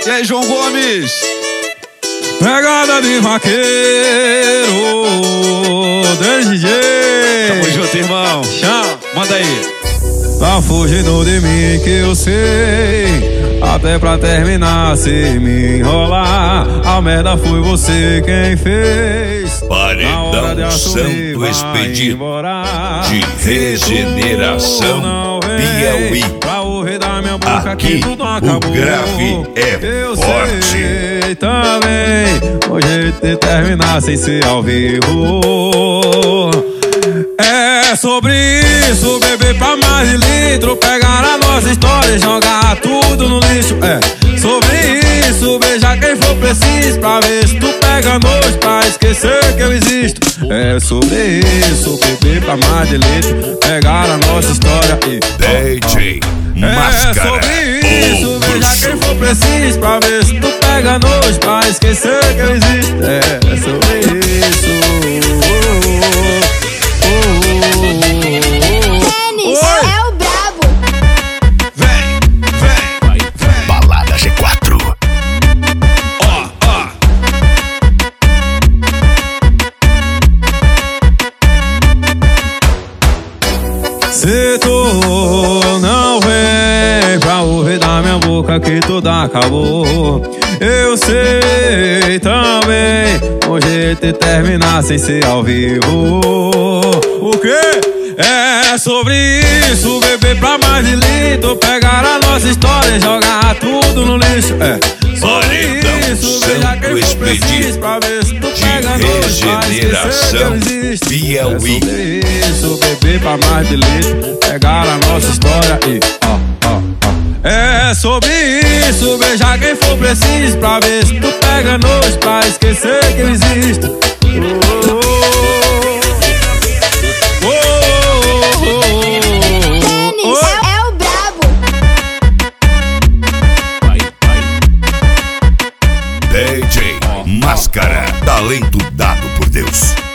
E aí, João Gomes? Pegada de vaqueiro, DJ. Tamo junto, irmão. Chama. Manda aí. Tá fugindo de mim que eu sei. Até pra terminar, se me enrolar, a merda foi você quem fez. Paredão Santo Expedito de Regeneração Piauí. Aqui o grave é forte. Sei também o jeito de terminar sem ser ao vivo. É sobre isso, beber pra mais de litro, pegar a nossa história e jogar tudo no lixo. É sobre isso, beijar quem for preciso, pra ver se tu pega nojo, pra esquecer que eu existo. É sobre isso, beber pra mais de litro, pegar a nossa história e DJ Máscara. É sobre isso, beijar quem for preciso, pra ver se tu pega nojo, pra esquecer que eu existo. É sobre isso. Tênis é o brabo. Vem. Balada G4. Se tu não vem pra ouvir da minha boca que tudo acabou, eu sei também o jeito de terminar sem ser ao vivo. O quê? É sobre isso, beber pra mais de litro, pegar a nossa história e jogar tudo no lixo. É sobre isso, beijar quem for preciso, pra ver se tu pega nojo, pra esquecer que eu existo. Piauí. É sobre isso, beber pra mais de litro, pegar a nossa história e É sobre isso, beijar quem for preciso, pra ver se tu pega nojo, pra esquecer que eu existo. Tênis é o brabo. DJ Máscara, talento dado por Deus.